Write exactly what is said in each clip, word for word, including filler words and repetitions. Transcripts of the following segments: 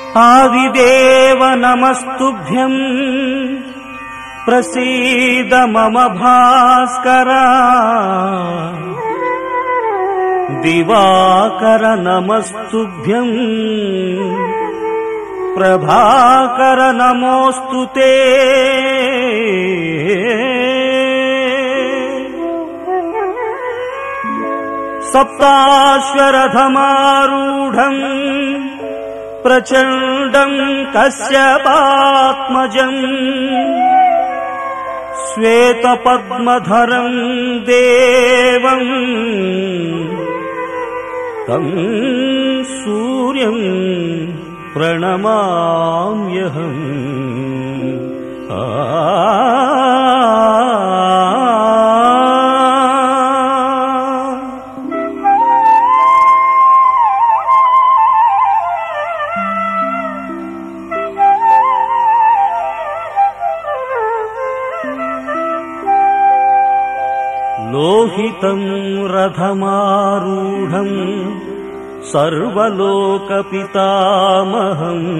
आदिदेव नमस्तुभ्यं प्रसीद मम भास्कर दिवाकर नमस्तुभ्यं प्रभाकर नमोस्तुते सप्ताश्वरथमारूढम् प्रचण्डम् कश्यपात्मजम् श्वेतपद्मधरम् देवम् तम् सूर्यम् प्रणमाम्यहम्। आ लोहितं रथमारूढं सर्वलोकपितामहम्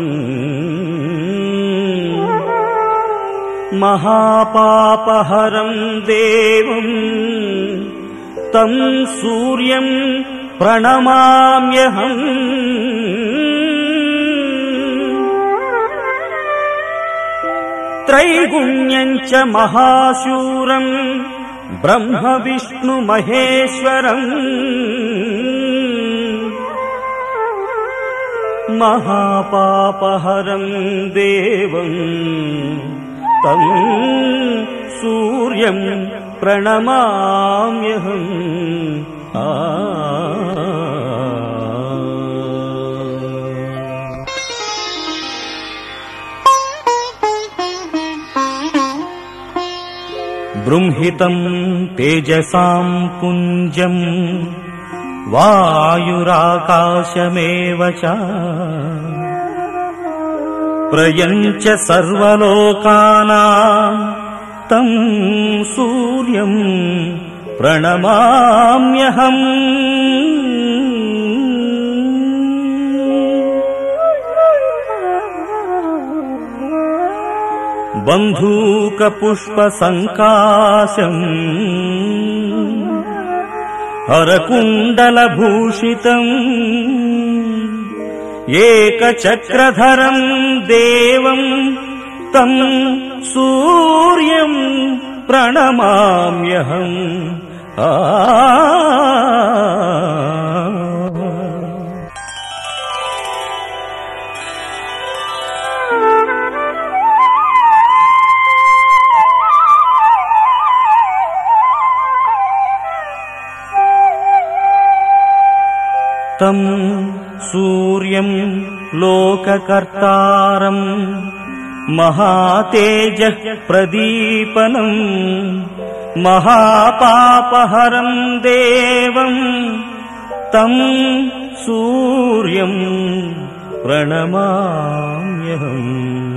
महापापहरं देवं तं सूर्यं प्रणमाम्यहम्। त्रैगुण्यं च महाशूरम् ब्रह्म विष्णु महेश्वरम् महापापहरं देवं तं सूर्यं प्रणमाम्यहम्। आ बृंहितं तेजसां पुञ्जं वायुराकाशमेव च प्रयञ्च सर्वलोकानां तं सूर्यं प्रणमाम्यहम्। बन्धूकपुष्पसङ्काशम् हरकुण्डलभूषितम् एकचक्रधरम् देवम् तं सूर्यं प्रणमाम्यहम्। आ तं सूर्यं लोककर्तारम् महातेजः प्रदीपनम् महापापहरं देवं तं सूर्यं प्रणमाम्यहम्।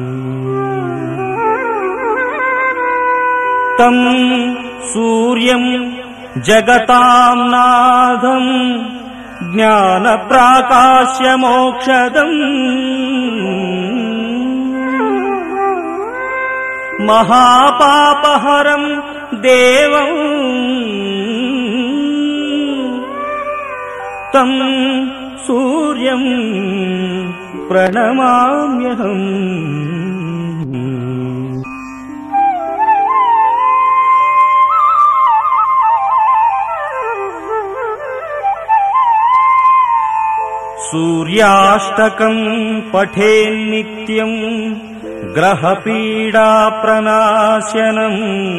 तं सूर्यं जगतां नाथम् ज्ञानप्राकाश्यमोक्षदम् महापापहरं देवं तं सूर्यं प्रणमाम्यहम्। सूर्याष्टकं पठेन्नित्यं ग्रहपीडाप्रणाशनम्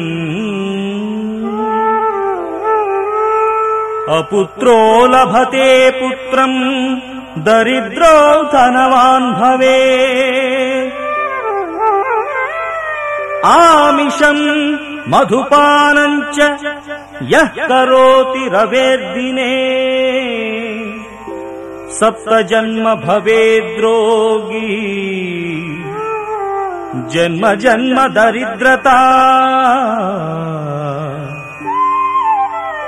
अपुत्रो लभते पुत्रं दरिद्रो धनवान् भवेत्। आमिषं मधुपानं च यः करोति रवेर्दिने सप्तजन्म भवेद्रोगी जन्म जन्म दरिद्रता।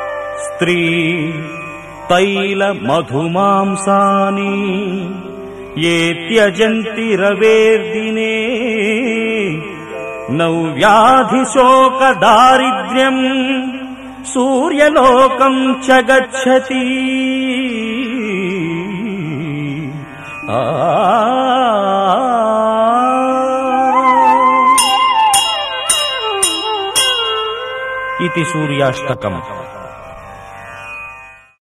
स्त्री तैल मधुमांसानि ये त्यजन्ति रवेर्दिने नव्याधिशोकदारिद्र्यम् सूर्यलोकम् च गच्छति। आ इति सूर्याष्टकम्।